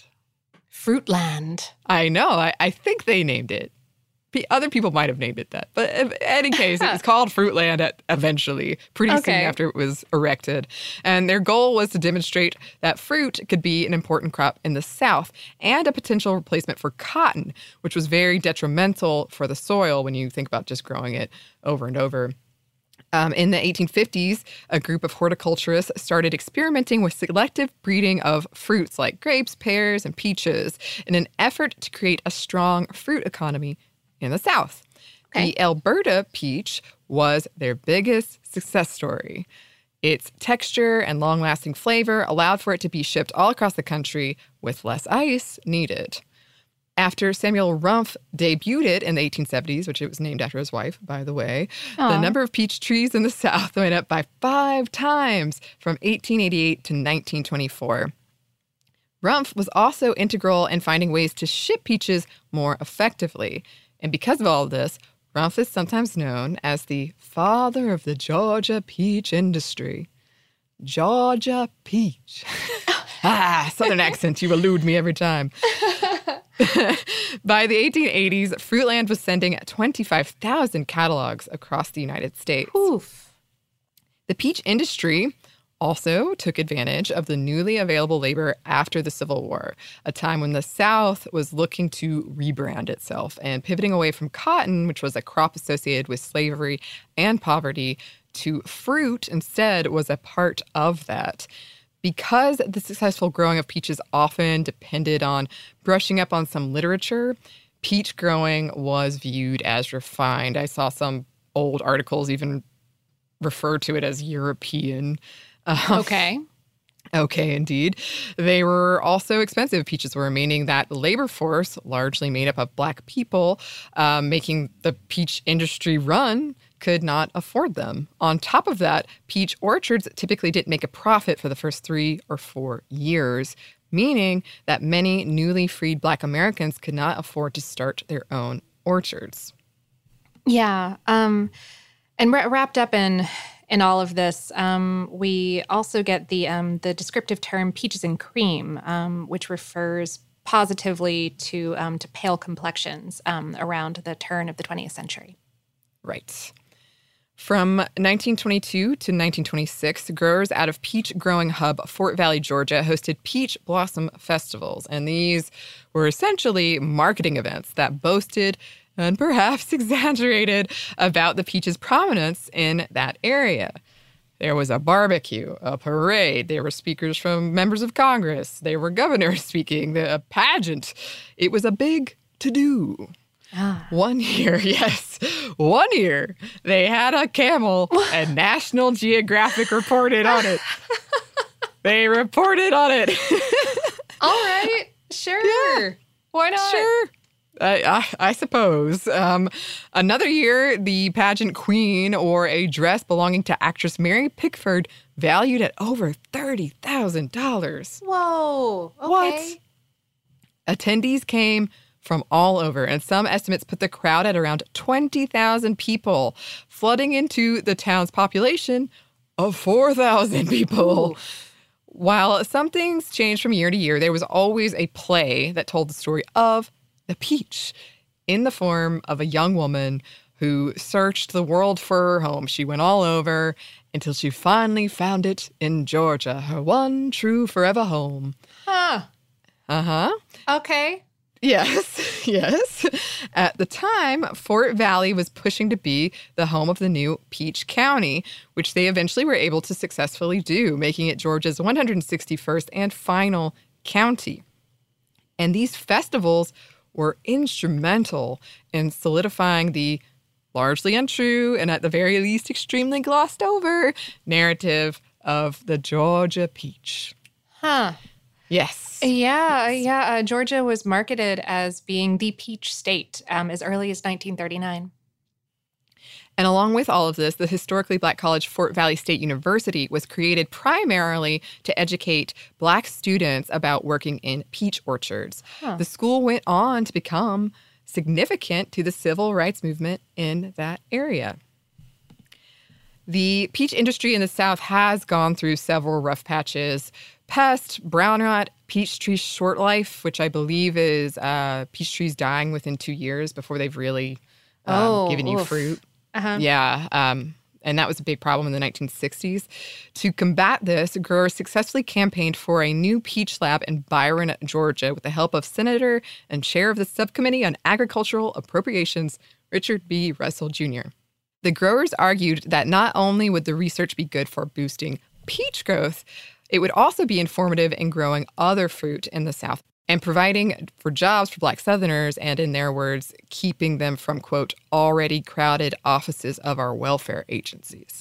Fruitland. I know. I, I think they named it. Other people might have named it that. But in any case, it was called Fruitland at, eventually, pretty okay. soon after it was erected. And their goal was to demonstrate that fruit could be an important crop in the South and a potential replacement for cotton, which was very detrimental for the soil when you think about just growing it over and over. Um, in the eighteen fifties, a group of horticulturists started experimenting with selective breeding of fruits like grapes, pears, and peaches in an effort to create a strong fruit economy in the South. Okay. The Alberta peach was their biggest success story. Its texture and long-lasting flavor allowed for it to be shipped all across the country with less ice needed. After Samuel Rumpf debuted it in the eighteen seventies, which it was named after his wife, by the way, Aww. the number of peach trees in the South went up by five times from eighteen eighty-eight to nineteen twenty-four. Rumpf was also integral in finding ways to ship peaches more effectively. And because of all of this, Rumpf is sometimes known as the father of the Georgia peach industry. Georgia peach. ah, Southern accent, you elude me every time. By the eighteen eighties, Fruitland was sending twenty-five thousand catalogs across the United States. Oof. The peach industry also took advantage of the newly available labor after the Civil War, a time when the South was looking to rebrand itself and pivoting away from cotton, which was a crop associated with slavery and poverty, to fruit instead was a part of that. Because the successful growing of peaches often depended on brushing up on some literature, peach growing was viewed as refined. I saw some old articles even refer to it as European. Um, okay. Okay, indeed. They were also expensive. Peaches were, meaning that the labor force, largely made up of Black people, um, making the peach industry run, could not afford them. On top of that, peach orchards typically didn't make a profit for the first three or four years. meaning that many newly freed Black Americans could not afford to start their own orchards. Yeah. Um, and we're wrapped up in in all of this, um, we also get the um, the descriptive term peaches and cream, um, which refers positively to um, to pale complexions um, around the turn of the twentieth century. Right. From nineteen twenty-two to nineteen twenty-six, growers out of peach-growing hub Fort Valley, Georgia, hosted peach blossom festivals. And these were essentially marketing events that boasted and perhaps exaggerated about the peach's prominence in that area. There was a barbecue, a parade. There were speakers from members of Congress. There were governors speaking, the, a pageant. It was a big to-do. Ah. One year, yes, one year, they had a camel and National Geographic reported on it. They reported on it. All right, sure. Yeah. Why not? Sure. I, I, I suppose. Um, another year, the pageant queen wore a dress belonging to actress Mary Pickford, valued at over thirty thousand dollars. Whoa. Okay. What? Attendees came from all over, and some estimates put the crowd at around twenty thousand people, flooding into the town's population of four thousand people. Ooh. While some things changed from year to year, there was always a play that told the story of the peach in the form of a young woman who searched the world for her home. She went all over until she finally found it in Georgia, her one true forever home. Huh. Uh-huh. Okay. Yes, yes. At the time, Fort Valley was pushing to be the home of the new Peach County, which they eventually were able to successfully do, making it Georgia's one hundred sixty-first and final county. And these festivals were instrumental in solidifying the largely untrue and at the very least extremely glossed over narrative of the Georgia peach. Huh. Yes. Yeah, yeah. Uh, Georgia was marketed as being the peach state um, as early as nineteen thirty-nine. And along with all of this, the historically Black college Fort Valley State University was created primarily to educate Black students about working in peach orchards. Huh. The school went on to become significant to the civil rights movement in that area. The peach industry in the South has gone through several rough patches. Pest, brown rot, peach tree short life, which I believe is uh, peach trees dying within two years before they've really um, oh, given you oof. fruit. Uh-huh. Yeah, um, and that was a big problem in the nineteen sixties. To combat this, growers successfully campaigned for a new peach lab in Byron, Georgia, with the help of Senator and Chair of the Subcommittee on Agricultural Appropriations, Richard B. Russell Junior The growers argued that not only would the research be good for boosting peach growth, it would also be informative in growing other fruit in the South and providing for jobs for Black Southerners and, in their words, keeping them from, quote, already crowded offices of our welfare agencies.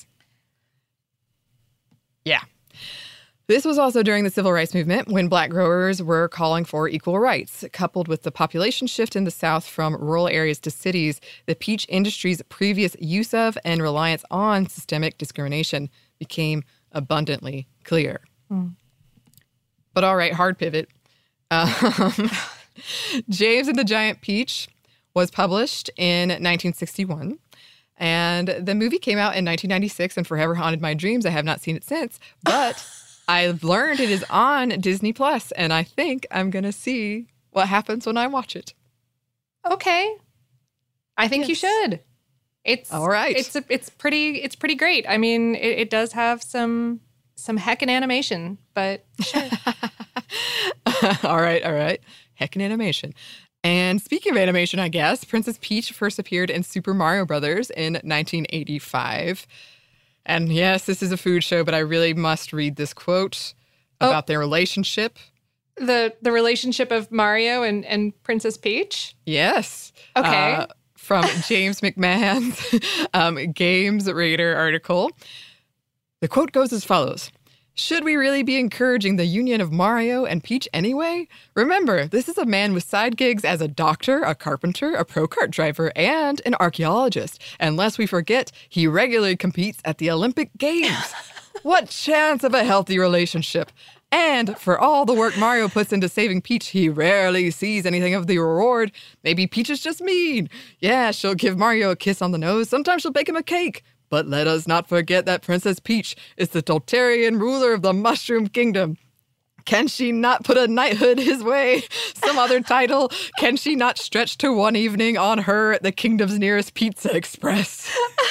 Yeah. This was also during the Civil Rights Movement when Black growers were calling for equal rights. Coupled with the population shift in the South from rural areas to cities, the peach industry's previous use of and reliance on systemic discrimination became abundantly clear. Mm. But all right, hard pivot. Um, James and the Giant Peach was published in nineteen sixty-one. And the movie came out in nineteen ninety-six and forever haunted my dreams. I have not seen it since. But I've learned it is on Disney Plus, and I think I'm going to see what happens when I watch it. Okay. I think yes. you should. It's all right. It's a, it's pretty it's pretty great. I mean, it, it does have some some heckin' animation, but sure. all right, all right. Heckin' animation. And speaking of animation, I guess, Princess Peach first appeared in Super Mario Brothers in nineteen eighty-five. And yes, this is a food show, but I really must read this quote oh. about their relationship. The the relationship of Mario and, and Princess Peach? Yes. Okay. Uh, from James McMahon's um, Games Radar article. The quote goes as follows. Should we really be encouraging the union of Mario and Peach anyway? Remember, this is a man with side gigs as a doctor, a carpenter, a pro-kart driver, and an archaeologist. And lest we forget, he regularly competes at the Olympic Games. What chance of a healthy relationship? And for all the work Mario puts into saving Peach, he rarely sees anything of the reward. Maybe Peach is just mean. Yeah, she'll give Mario a kiss on the nose. Sometimes she'll bake him a cake. But let us not forget that Princess Peach is the totalitarian ruler of the Mushroom Kingdom. Can she not put a knighthood his way? Some other title? Can she not stretch to one evening on her at the kingdom's nearest Pizza Express?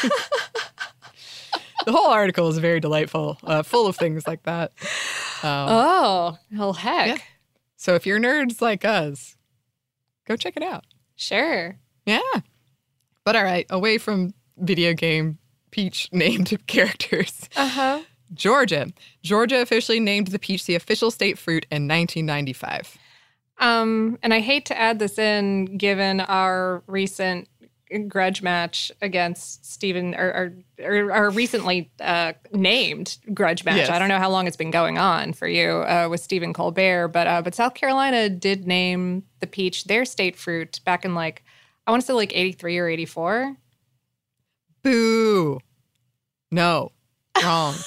The whole article is very delightful, uh, full of things like that. Um, oh, well, heck. Yeah. So if you're nerds like us, go check it out. Sure. Yeah. But all right, away from video game Peach named characters. Uh-huh. Georgia. Georgia officially named the peach the official state fruit in nineteen ninety-five. Um, and I hate to add this in, given our recent grudge match against Stephen, or, or, or our recently uh, named grudge match. Yes. I don't know how long it's been going on for you uh, with Stephen Colbert, but uh, but South Carolina did name the peach their state fruit back in like, I want to say like eighty-three or eighty-four. Boo. No. Wrong.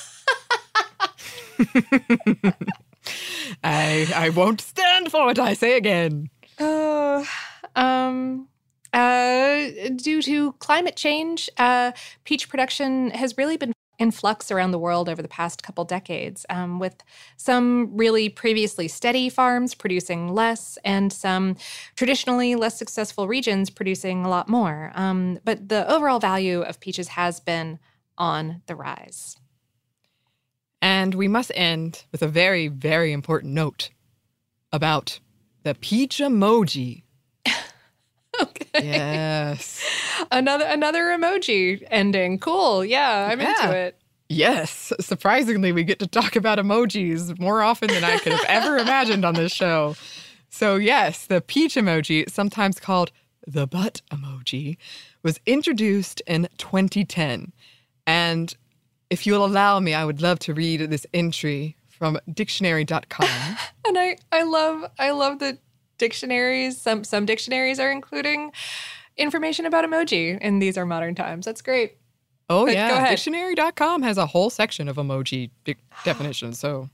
I I won't stand for what I say again. Uh, um, uh, due to climate change, uh, peach production has really been in flux around the world over the past couple decades, um, with some really previously steady farms producing less and some traditionally less successful regions producing a lot more. Um, but the overall value of peaches has been on the rise. And we must end with a very, very important note about the peach emoji. Okay. Yes. Another another emoji ending. Cool. Yeah, I'm Yeah. into it. Yes. Surprisingly, we get to talk about emojis more often than I could have ever imagined on this show. So yes, the peach emoji, sometimes called the butt emoji, was introduced in twenty ten. And if you'll allow me, I would love to read this entry from dictionary dot com. And I, I love I love that dictionaries, some some dictionaries are including information about emoji, and these are modern times. That's great. Oh, But yeah. go ahead. dictionary dot com has a whole section of emoji de- definitions. So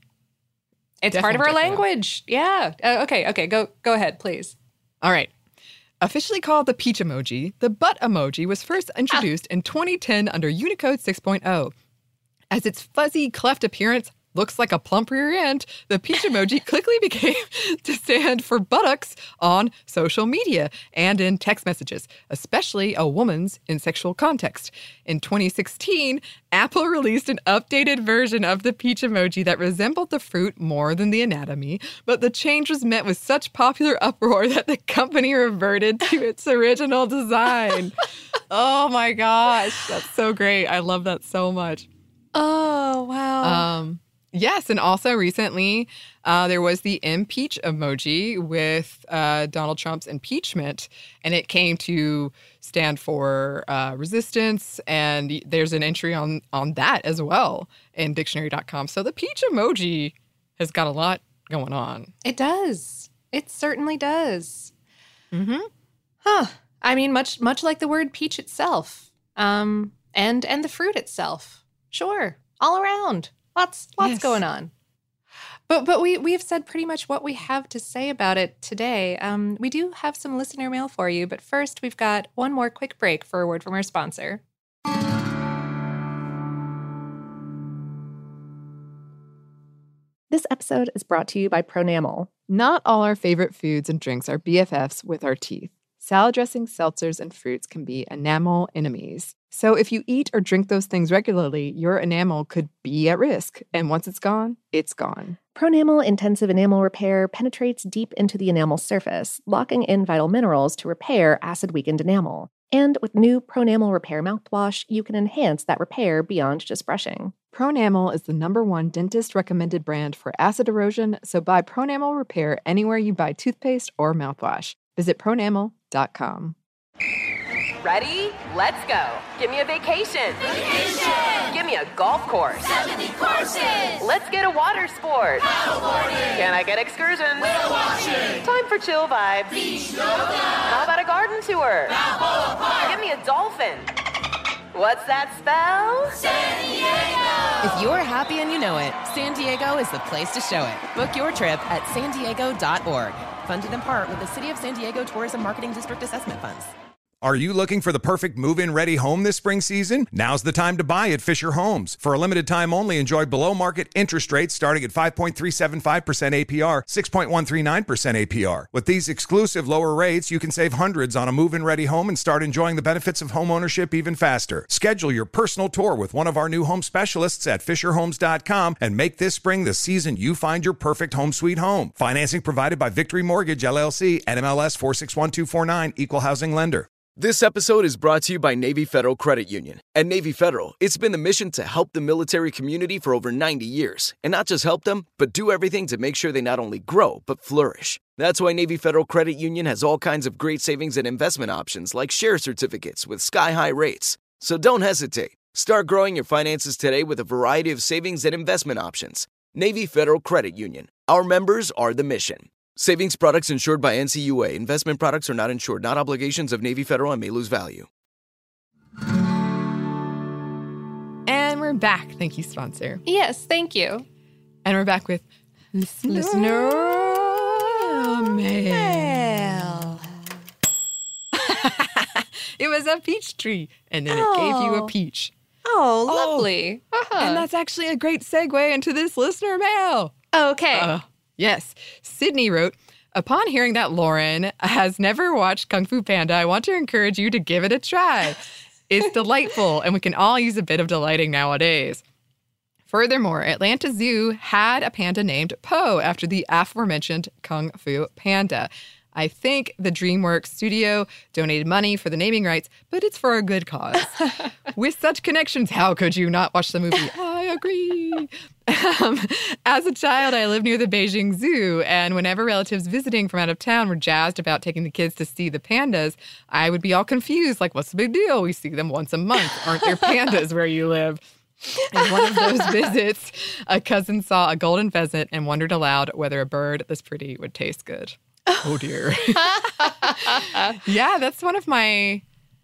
It's part of our definitely check it out. language. Yeah. Uh, okay, okay, go go ahead, please. All right. Officially called the peach emoji, the butt emoji was first introduced in twenty ten under Unicode six point oh. As its fuzzy, cleft appearance looks like a plump rear end, the peach emoji quickly became to stand for buttocks on social media and in text messages, especially a woman's in sexual context. In twenty sixteen, Apple released an updated version of the peach emoji that resembled the fruit more than the anatomy, but the change was met with such popular uproar that the company reverted to its original design. Oh my gosh, that's so great. I love that so much. Oh, wow. Um, yes, and also recently uh, there was the impeach emoji with uh, Donald Trump's impeachment, and it came to stand for uh, resistance, and there's an entry on, on that as well in dictionary dot com. So the peach emoji has got a lot going on. It does. It certainly does. Mm-hmm. Huh. I mean, much much like the word peach itself, um, and and the fruit itself. Sure, all around, lots lots Yes. going on. But but we we have said pretty much what we have to say about it today. Um, we do have some listener mail for you, but first we've got one more quick break for a word from our sponsor. This episode is brought to you by Pronamel. Not all our favorite foods and drinks are B F Fs with our teeth. Salad dressings, seltzers, and fruits can be enamel enemies. So if you eat or drink those things regularly, your enamel could be at risk. And once it's gone, it's gone. Pronamel Intensive Enamel Repair penetrates deep into the enamel surface, locking in vital minerals to repair acid-weakened enamel. And with new Pronamel Repair mouthwash, you can enhance that repair beyond just brushing. Pronamel is the number one dentist-recommended brand for acid erosion, so buy Pronamel Repair anywhere you buy toothpaste or mouthwash. Visit pronamel dot com. Ready? Let's go. Give me a vacation. Vacation! Give me a golf course. seventy courses! Let's get a water sport. Paddleboarding! Can I get excursions? Whale watching! Time for chill vibes. Beach yoga! How about a garden tour? Balboa Park! Give me a dolphin. What's that spell? San Diego! If you're happy and you know it, San Diego is the place to show it. Book your trip at san diego dot org. Funded in part with the City of San Diego Tourism Marketing District Assessment Funds. Are you looking for the perfect move-in ready home this spring season? Now's the time to buy at Fisher Homes. For a limited time only, enjoy below-market interest rates starting at five point three seven five percent A P R, six point one three nine percent A P R. With these exclusive lower rates, you can save hundreds on a move-in ready home and start enjoying the benefits of homeownership even faster. Schedule your personal tour with one of our new home specialists at fisher homes dot com and make this spring the season you find your perfect home sweet home. Financing provided by Victory Mortgage, L L C, N M L S four six one two four nine, Equal Housing Lender. This episode is brought to you by Navy Federal Credit Union. At Navy Federal, it's been the mission to help the military community for over ninety years. And not just help them, but do everything to make sure they not only grow, but flourish. That's why Navy Federal Credit Union has all kinds of great savings and investment options like share certificates with sky-high rates. So don't hesitate. Start growing your finances today with a variety of savings and investment options. Navy Federal Credit Union. Our members are the mission. Savings products insured by N C U A. Investment products are not insured, not obligations of Navy Federal and may lose value. And we're back. Thank you, sponsor. Yes, thank you. And we're back with Listener, listener Mail. It was a peach tree, and then oh. it gave you a peach. Oh, lovely. Oh. Uh-huh. And that's actually a great segue into this listener mail. Okay. Uh, Yes. Sydney wrote, upon hearing that Lauren has never watched Kung Fu Panda, I want to encourage you to give it a try. It's delightful, and we can all use a bit of delighting nowadays. Furthermore, Atlanta Zoo had a panda named Po after the aforementioned Kung Fu Panda. I think the DreamWorks studio donated money for the naming rights, but it's for a good cause. With such connections, how could you not watch the movie? I agree. Um, as a child, I lived near the Beijing Zoo, and whenever relatives visiting from out of town were jazzed about taking the kids to see the pandas, I would be all confused, like, what's the big deal? We see them once a month. Aren't there pandas where you live? In one of those visits, a cousin saw a golden pheasant and wondered aloud whether a bird this pretty would taste good. Oh, dear. Yeah, that's one of my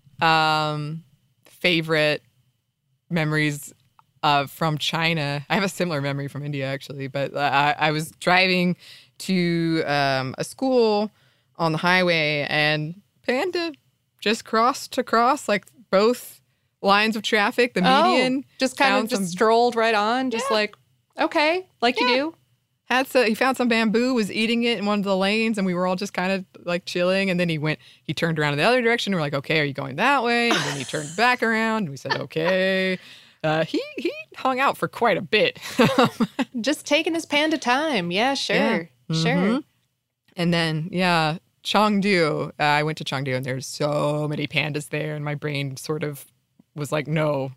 um, favorite memories of from China. I have a similar memory from India, actually, but I, I was driving to um, a school on the highway, and panda just crossed to cross, like both lines of traffic, the median. Oh, just kind of just some, strolled right on, just yeah. like, okay, like yeah. you do. Had so, he found some bamboo, was eating it in one of the lanes, and we were all just kind of like chilling. And then he went, he turned around in the other direction. We're like, okay, are you going that way? And then he turned back around, and we said, okay. Uh, he he hung out for quite a bit. Just taking his panda time. Yeah, sure. Yeah. Mm-hmm. Sure. And then, yeah, Chengdu. Uh, I went to Chengdu, and there's so many pandas there. And my brain sort of was like, no,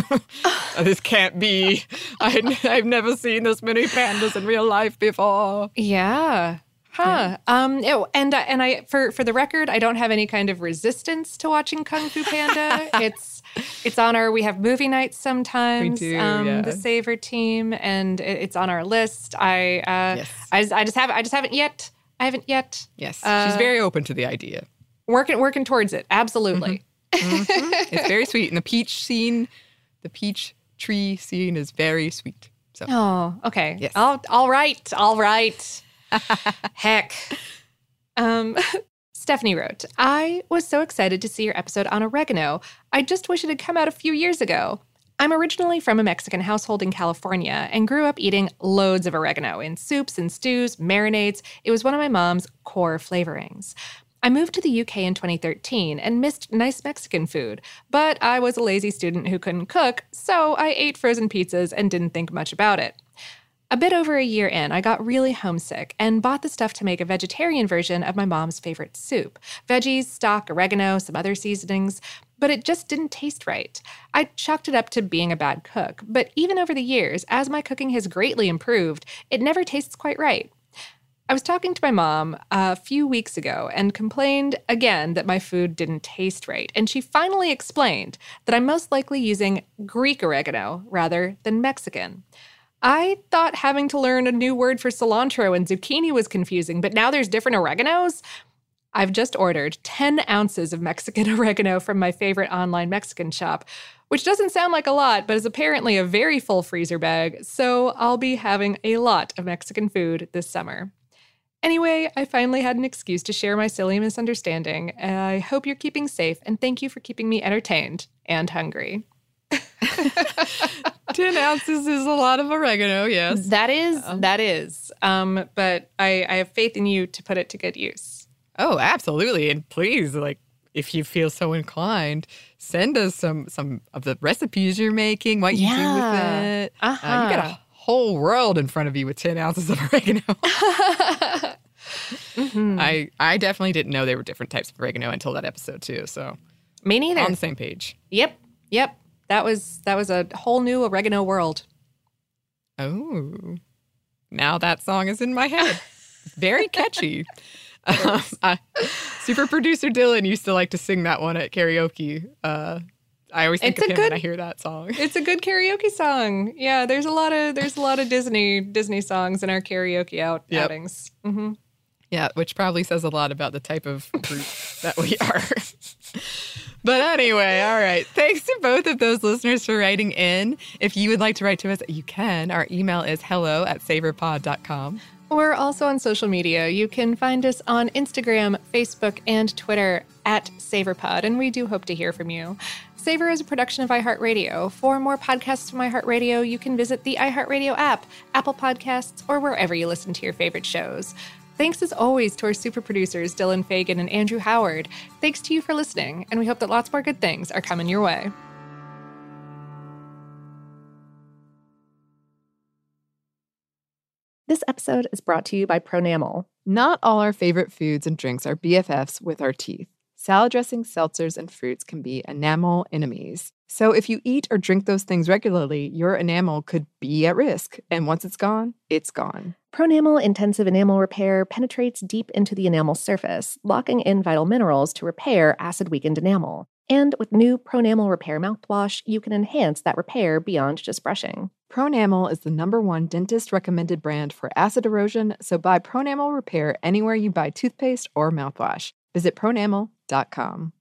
this can't be. I, I've never seen this many pandas in real life before. Yeah. Huh. Yeah. Um. Oh, and uh, and I for for the record, I don't have any kind of resistance to watching Kung Fu Panda. it's it's on our. We have movie nights sometimes. We do. Um, yeah. The Savor team, and it, it's on our list. I uh. Yes. I just, I just have I just haven't yet. I haven't yet. Yes. Uh, She's very open to the idea. Working working towards it. Absolutely. Mm-hmm. Mm-hmm. It's very sweet, and the peach scene, the peach tree scene is very sweet. So. Oh. Okay. Yes. All all right. All right. Heck. Um, Stephanie wrote, I was so excited to see your episode on oregano. I just wish it had come out a few years ago. I'm originally from a Mexican household in California and grew up eating loads of oregano in soups and stews, marinades. It was one of my mom's core flavorings. I moved to the U K in twenty thirteen and missed nice Mexican food, but I was a lazy student who couldn't cook, so I ate frozen pizzas and didn't think much about it. A bit over a year in, I got really homesick and bought the stuff to make a vegetarian version of my mom's favorite soup. Veggies, stock, oregano, some other seasonings, but it just didn't taste right. I chalked it up to being a bad cook, but even over the years, as my cooking has greatly improved, it never tastes quite right. I was talking to my mom a few weeks ago and complained again that my food didn't taste right, and she finally explained that I'm most likely using Greek oregano rather than Mexican. I thought having to learn a new word for cilantro and zucchini was confusing, but now there's different oreganos? I've just ordered ten ounces of Mexican oregano from my favorite online Mexican shop. which doesn't sound like a lot, but is apparently a very full freezer bag, so I'll be having a lot of Mexican food this summer. Anyway, I finally had an excuse to share my silly misunderstanding. I hope you're keeping safe, and thank you for keeping me entertained and hungry. ten ounces is a lot of oregano, yes. That is, um, that is. Um, but I, I have faith in you to put it to good use. Oh, absolutely. And please, like, if you feel so inclined, send us some some of the recipes you're making, what you yeah. do with it. Uh-huh. Uh, you got a whole world in front of you with ten ounces of oregano. mm-hmm. I, I definitely didn't know there were different types of oregano until that episode, too. So, me neither. On the same page. Yep. Yep. That was that was a whole new oregano world. Oh, now that song is in my head. Very catchy. um, uh, super producer Dylan used to like to sing that one at karaoke. Uh, I always think it's of him good, when I hear that song. It's a good karaoke song. Yeah, there's a lot of there's a lot of Disney Disney songs in our karaoke out yep. outings. Mm-hmm. Yeah, which probably says a lot about the type of group that we are. But anyway, all right. Thanks to both of those listeners for writing in. If you would like to write to us, you can. Our email is hello at savorpod dot com. We're also on social media. You can find us on Instagram, Facebook, and Twitter at SavorPod, and we do hope to hear from you. Savor is a production of iHeartRadio. For more podcasts from iHeartRadio, you can visit the iHeartRadio app, Apple Podcasts, or wherever you listen to your favorite shows. Thanks as always to our super producers, Dylan Fagan and Andrew Howard. Thanks to you for listening, and we hope that lots more good things are coming your way. This episode is brought to you by Pronamel. Not all our favorite foods and drinks are B F Fs with our teeth. Salad dressings, seltzers, and fruits can be enamel enemies. So if you eat or drink those things regularly, your enamel could be at risk. And once it's gone, it's gone. Pronamel Intensive Enamel Repair penetrates deep into the enamel surface, locking in vital minerals to repair acid-weakened enamel. And with new Pronamel Repair mouthwash, you can enhance that repair beyond just brushing. Pronamel is the number one dentist-recommended brand for acid erosion, so buy Pronamel Repair anywhere you buy toothpaste or mouthwash. Visit pronamel dot com.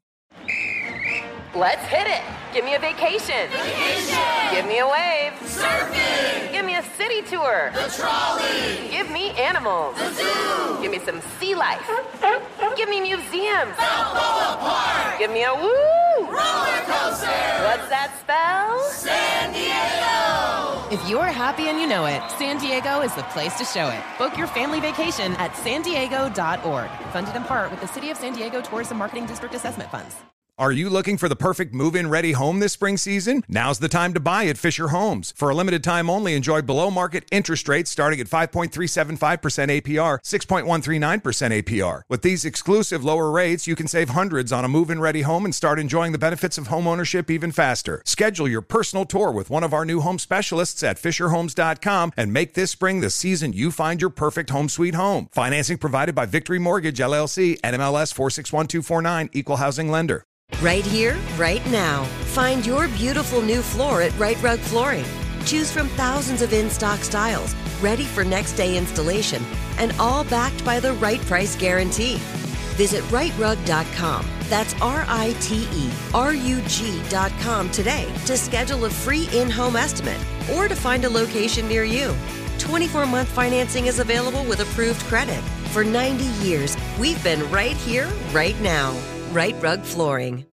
Let's hit it. Give me a vacation. Vacation. Give me a wave. Surfing. Give me a city tour. The trolley. Give me animals. The zoo. Give me some sea life. Give me museums. Balboa Park. Give me a woo. Roller coaster. What's that spell? San Diego. If you're happy and you know it, San Diego is the place to show it. Book your family vacation at san diego dot org. Funded in part with the City of San Diego Tourism Marketing District Assessment Funds. Are you looking for the perfect move-in ready home this spring season? Now's the time to buy at Fisher Homes. For a limited time only, enjoy below-market interest rates starting at five point three seven five percent A P R, six point one three nine percent A P R. With these exclusive lower rates, you can save hundreds on a move-in ready home and start enjoying the benefits of home ownership even faster. Schedule your personal tour with one of our new home specialists at fisher homes dot com and make this spring the season you find your perfect home sweet home. Financing provided by Victory Mortgage, L L C, N M L S four six one two four nine, Equal Housing Lender. Right here, right now. Find your beautiful new floor at Right Rug Flooring. Choose from thousands of in-stock styles, ready for next day installation, and all backed by the right price guarantee. Visit right rug dot com. That's R I T E R U G dot com today to schedule a free in-home estimate or to find a location near you. twenty-four month financing is available with approved credit. For ninety years, we've been right here, right now. Right Rug Flooring.